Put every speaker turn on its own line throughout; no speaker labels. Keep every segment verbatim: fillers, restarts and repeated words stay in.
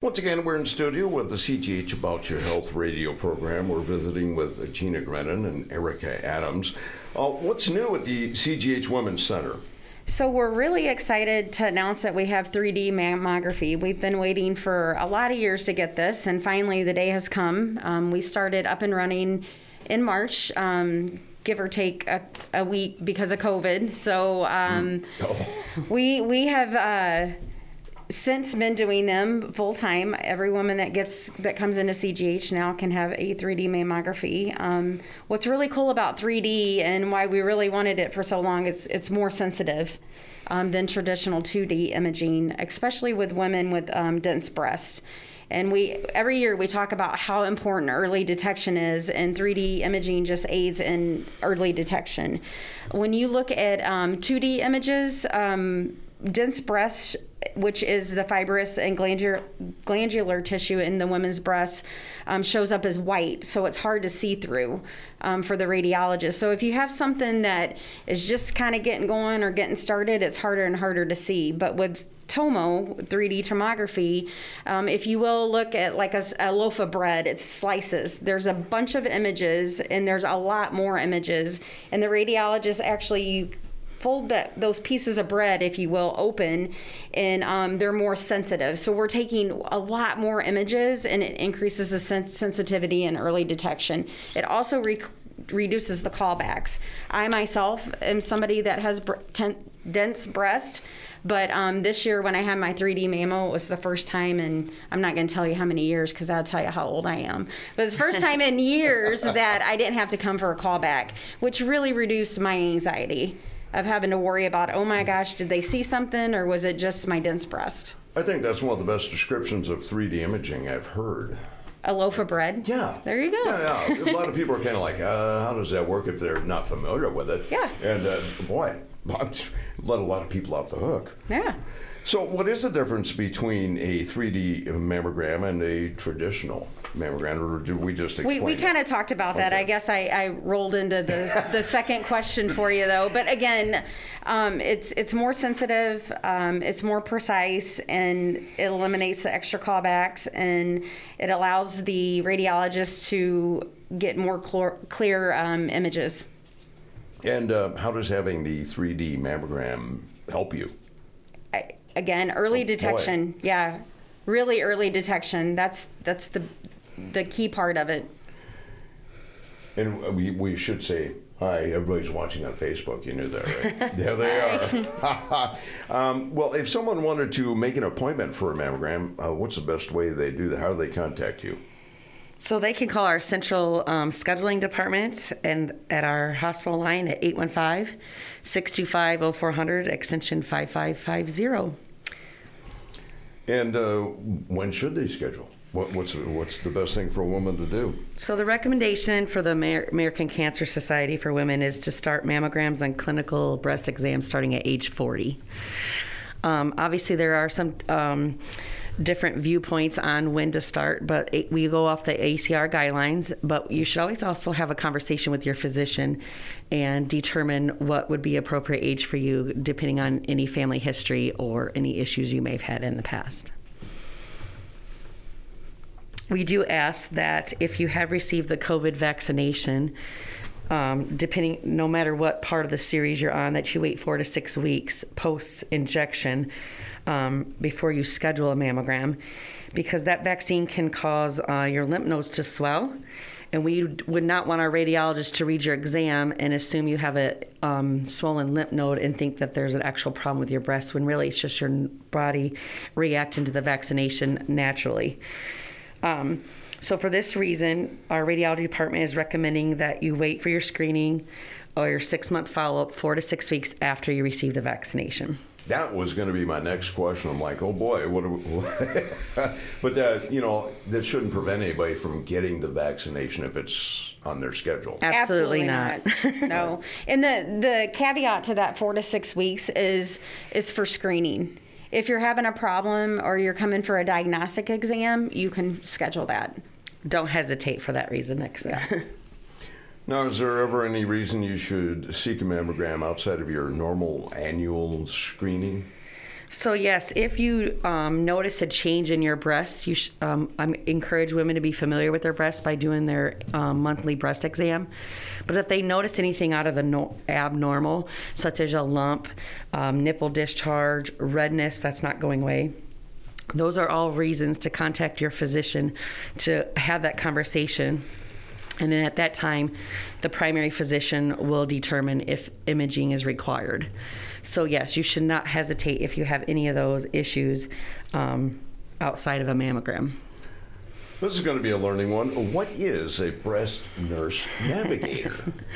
Once again, we're in studio with the C G H About Your Health radio program. We're visiting with Gina Grennan and Erica Adams. Uh, what's new at the C G H Women's Center?
So we're really excited to announce that we have three D mammography. We've been waiting for a lot of years to get this, and finally the day has come. Um, we started up and running in March, um, give or take a, a week because of COVID. So um, oh. we we have uh, since been doing them full time. Every woman that gets that comes into C G H now can have a three D mammography. Um, what's really cool about three D and why we really wanted it for so long, it's it's more sensitive um, than traditional two D imaging, especially with women with um, dense breasts. And we every year we talk about how important early detection is, and three D imaging just aids in early detection. When you look at um, two D images, um, dense breast, which is the fibrous and glandular, glandular tissue in the women's breast, um, shows up as white, so it's hard to see through um, for the radiologist. So if you have something that is just kind of getting going or getting started, it's harder and harder to see. But with Tomo, three D tomography, um, if you will look at like a, a loaf of bread, it's slices. There's a bunch of images, and there's a lot more images, and the radiologist actually, you fold that those pieces of bread, if you will, open, and um, they're more sensitive. So we're taking a lot more images, and it increases the sen- sensitivity and early detection. It also re- reduces the callbacks. I myself am somebody that has br- ten- dense breast, but um, this year when I had my three D mammo, it was the first time, and I'm not going to tell you how many years because I'll tell you how old I am. But it's the first time in years that I didn't have to come for a callback, which really reduced my anxiety of having to worry about, oh my gosh, did they see something, or was it just my dense breast?
I think that's one of the best descriptions of three D imaging I've heard.
A loaf of bread?
Yeah.
There you go.
Yeah, yeah. A lot of people are kind of like, uh, how does that work if they're not familiar with it?
Yeah.
And uh, boy, let a lot of people off the hook.
Yeah.
So what is the difference between a three D mammogram and a traditional mammogram, or did we just explain
We, we kind of talked about that.
Okay.
I guess I, I rolled into the the second question for you, though. But again, um, it's it's more sensitive, um, it's more precise, and it eliminates the extra callbacks, and it allows the radiologist to get more clear, clear um, images.
And uh, how does having the three D mammogram help you?
I, again, early
Oh,
detection.
boy.
Yeah, really early detection. That's that's the the key part of it.
And we we should say hi. Everybody's watching on Facebook. You knew that, right? There they are. um, well, if someone wanted to make an appointment for a mammogram, uh, what's the best way they do that? How do they contact you?
So they can call our central um, scheduling department and at our hospital line at eight one five, six two five, oh four hundred, extension five five five zero.
And uh, when should they schedule? What, what's what's the best thing for a woman to do?
So the recommendation for the Amer- American Cancer Society for Women is to start mammograms and clinical breast exams starting at age forty. Um, obviously, there are some um, different viewpoints on when to start, but it, we go off the A C R guidelines. But you should always also have a conversation with your physician and determine what would be appropriate age for you, depending on any family history or any issues you may have had in the past. We do ask that if you have received the COVID vaccination, um, depending, no matter what part of the series you're on, that you wait four to six weeks post-injection um, before you schedule a mammogram, because that vaccine can cause uh, your lymph nodes to swell, and we would not want our radiologist to read your exam and assume you have a um, swollen lymph node and think that there's an actual problem with your breast, when really it's just your body reacting to the vaccination naturally. Um, so for this reason, our radiology department is recommending that you wait for your screening or your six-month follow-up four to six weeks after you receive the vaccination.
That was going to be my next question. I'm like, oh boy, what? Are we, but that, you know, that shouldn't prevent anybody from getting the vaccination if it's on their schedule.
Absolutely,
Absolutely not. No, and the the caveat to that four to six weeks is is for screening. If you're having a problem or you're coming for a diagnostic exam, you can schedule that.
Don't hesitate for that reason next time.
Now, is there ever any reason you should seek a mammogram outside of your normal annual screening?
So yes, if you um, notice a change in your breasts, you sh- um, I encourage women to be familiar with their breasts by doing their um, monthly breast exam. But if they notice anything out of the no- abnormal, such as a lump, um, nipple discharge, redness that's not going away, those are all reasons to contact your physician to have that conversation. And then at that time, the primary physician will determine if imaging is required. So yes, you should not hesitate if you have any of those issues um, outside of a mammogram.
This is going to be a learning one. What is a breast nurse navigator?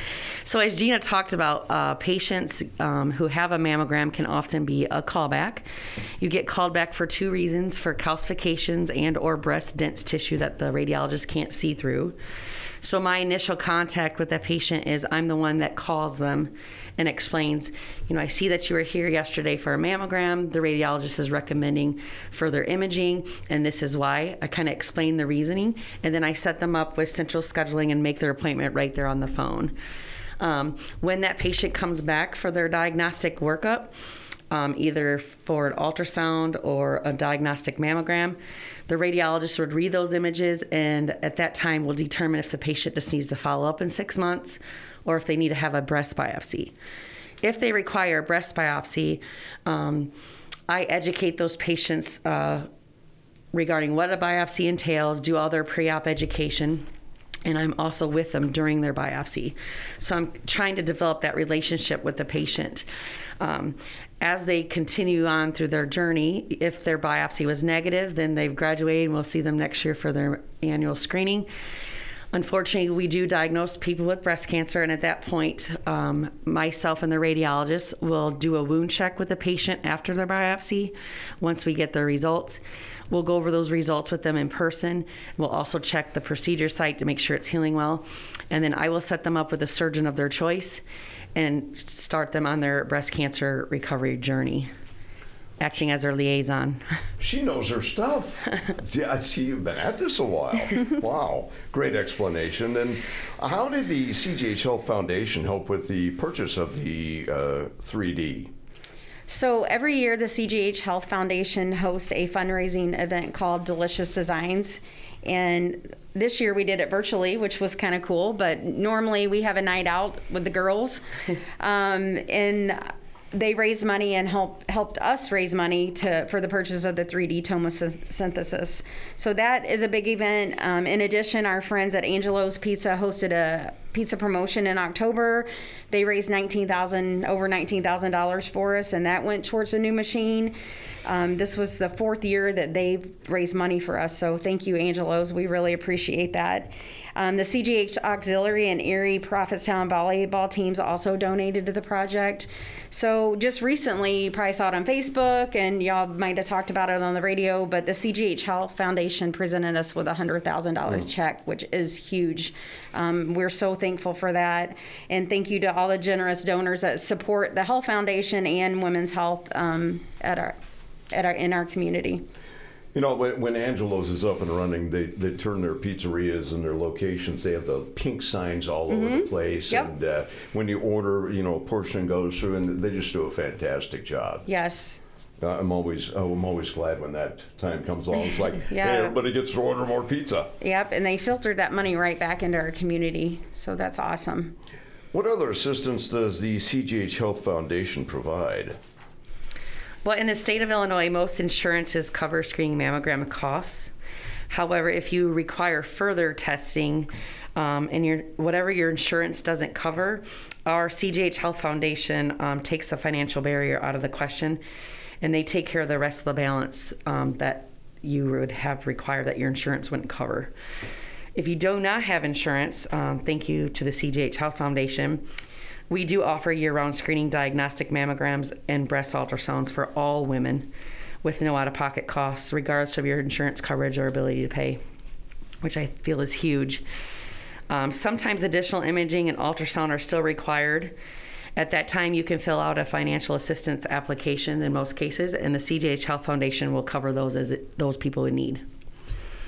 So as Gina talked about, uh, patients um, who have a mammogram can often be a callback. You get called back for two reasons: for calcifications and or breast dense tissue that the radiologist can't see through. So my initial contact with that patient is I'm the one that calls them and explains, you know, I see that you were here yesterday for a mammogram. The radiologist is recommending further imaging, and this is why. I kind of explain the reasoning, and then I set them up with central scheduling and make their appointment right there on the phone. Um, when that patient comes back for their diagnostic workup, um, either for an ultrasound or a diagnostic mammogram, the radiologist would read those images, and at that time will determine if the patient just needs to follow up in six months or if they need to have a breast biopsy. If they require a breast biopsy, um, I educate those patients uh, regarding what a biopsy entails, do all their pre-op education, and I'm also with them during their biopsy. So I'm trying to develop that relationship with the patient. Um, as they continue on through their journey, if their biopsy was negative, then they've graduated and we'll see them next year for their annual screening. Unfortunately, we do diagnose people with breast cancer, and at that point, um, myself and the radiologist will do a wound check with the patient after their biopsy. Once we get the results, we'll go over those results with them in person. We'll also check the procedure site to make sure it's healing well, and then I will set them up with a surgeon of their choice and start them on their breast cancer recovery journey, acting as their liaison.
She knows her stuff. Yeah, I see you've been at this a while. Wow, great explanation. And how did the C G H Health Foundation help with the purchase of the uh, three D?
So every year, the C G H Health Foundation hosts a fundraising event called Delicious Designs. And this year we did it virtually, which was kind of cool. But normally we have a night out with the girls. um, and they raised money and help, helped us raise money to for the purchase of the three D tomosynthesis. So that is a big event. Um, in addition, our friends at Angelo's Pizza hosted a pizza promotion in October. They raised nineteen thousand over nineteen thousand dollars for us, and that went towards a new machine. Um, this was the fourth year that they've raised money for us, so thank you, Angelo's. We really appreciate that. Um, the C G H Auxiliary and Erie Prophetstown volleyball teams also donated to the project. So just recently, you probably saw it on Facebook, and y'all might have talked about it on the radio, but the C G H Health Foundation presented us with a one hundred thousand dollars mm. check, which is huge. Um, we're so thankful for that. And thank you to all the generous donors that support the Health Foundation and women's health um, at our, at our, in our community.
You know, when, when Angelo's is up and running, they, they turn their pizzerias and their locations. They have the pink signs all mm-hmm. over the place.
Yep.
And uh, when you order, you know, a portion goes through, and they just do a fantastic job.
Yes.
Uh, I'm always oh, I'm always glad when that time comes along. It's like,
yeah.
hey, everybody gets to order more pizza.
Yep, and they filtered that money right back into our community. So that's awesome.
What other assistance does the C G H Health Foundation provide?
Well, in the state of Illinois, most insurances cover screening mammogram costs. However, if you require further testing um, and your whatever your insurance doesn't cover, our C G H Health Foundation um, takes the financial barrier out of the question, and they take care of the rest of the balance um, that you would have required that your insurance wouldn't cover. If you do not have insurance, um, thank you to the C G H Health Foundation. We do offer year-round screening diagnostic mammograms and breast ultrasounds for all women with no out-of-pocket costs, regardless of your insurance coverage or ability to pay, which I feel is huge. Um, sometimes additional imaging and ultrasound are still required. At that time, you can fill out a financial assistance application in most cases, and the C G H Health Foundation will cover those as it, those people in need.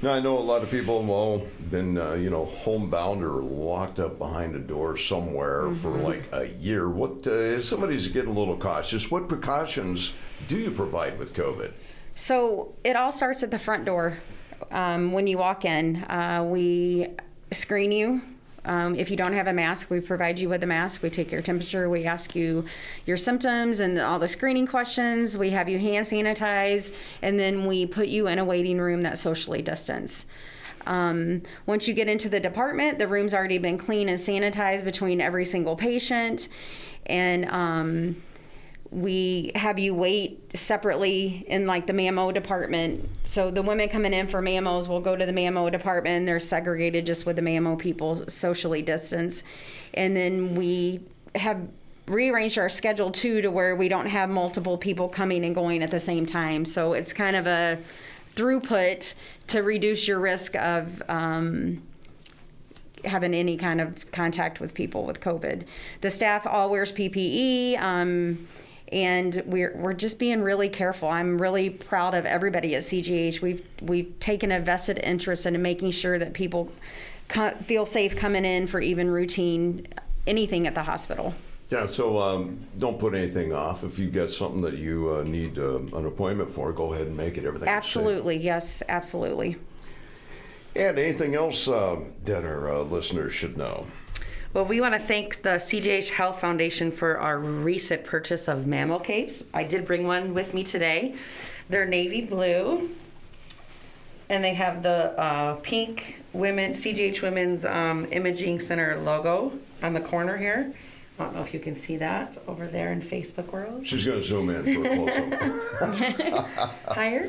Now, I know a lot of people have all been, uh, you know, homebound or locked up behind a door somewhere mm-hmm. for like a year. What, uh, if somebody's getting a little cautious, what precautions do you provide with COVID?
So it all starts at the front door. Um, when you walk in, uh, we screen you. Um, if you don't have a mask, we provide you with a mask. We take your temperature. We ask you your symptoms and all the screening questions. We have you hand sanitize, and then we put you in a waiting room that's socially distanced. Um, once you get into the department, the room's already been cleaned and sanitized between every single patient, and um, we have you wait separately in like the mammo department. So the women coming in for mammos will go to the mammo department, and they're segregated just with the mammo people, socially distanced. And then we have rearranged our schedule too to where we don't have multiple people coming and going at the same time. So it's kind of a throughput to reduce your risk of um, having any kind of contact with people with COVID. The staff all wears P P E. Um, And we're we're just being really careful. I'm really proud of everybody at C G H. We've we've taken a vested interest in making sure that people co- feel safe coming in for even routine anything at the hospital.
Yeah, so um, don't put anything off. If you've got something that you uh, need uh, an appointment for, go ahead and make it. Everything.
Absolutely, yes, absolutely.
And anything else uh, that our uh, listeners should know?
Well, we want to thank the C G H Health Foundation for our recent purchase of mammo capes. I did bring one with me today. They're navy blue, and they have the uh, pink women C G H Women's um, Imaging Center logo on the corner here. I don't know if you can see that over there in Facebook world.
She's going to zoom in for a close-up.
Higher.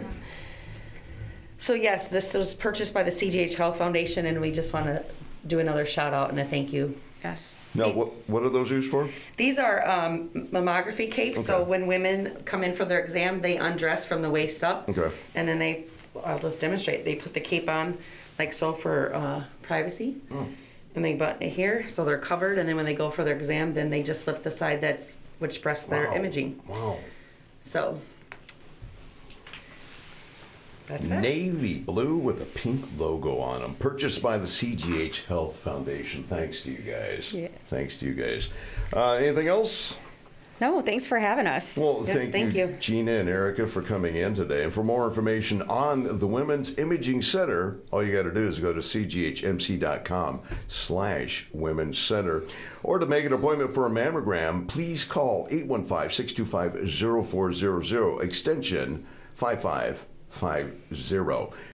So yes, this was purchased by the C G H Health Foundation, and we just want to do another shout out and a thank you.
Yes.
Now, what what are those used for?
These are um, mammography capes.
Okay.
So when women come in for their exam, they undress from the waist up.
Okay.
And then they, I'll just demonstrate. They put the cape on, like so, for uh, privacy.
Oh.
And they button it here, so they're covered. And then when they go for their exam, then they just lift the side that's which breasts their
Wow.
imaging.
Wow.
So. That's it.
Navy blue with a pink logo on them. Purchased by the C G H Health Foundation. Thanks to you guys.
Yeah.
Thanks to you guys. Uh, anything else?
No, thanks for having us.
Well,
Yes,
thank,
thank
you,
you.
Gina and Erica, for coming in today. And for more information on the Women's Imaging Center, all you got to do is go to cghmc.com slash Women's Center. Or to make an appointment for a mammogram, please call eight one five, six two five, zero four zero zero, extension five five five zero.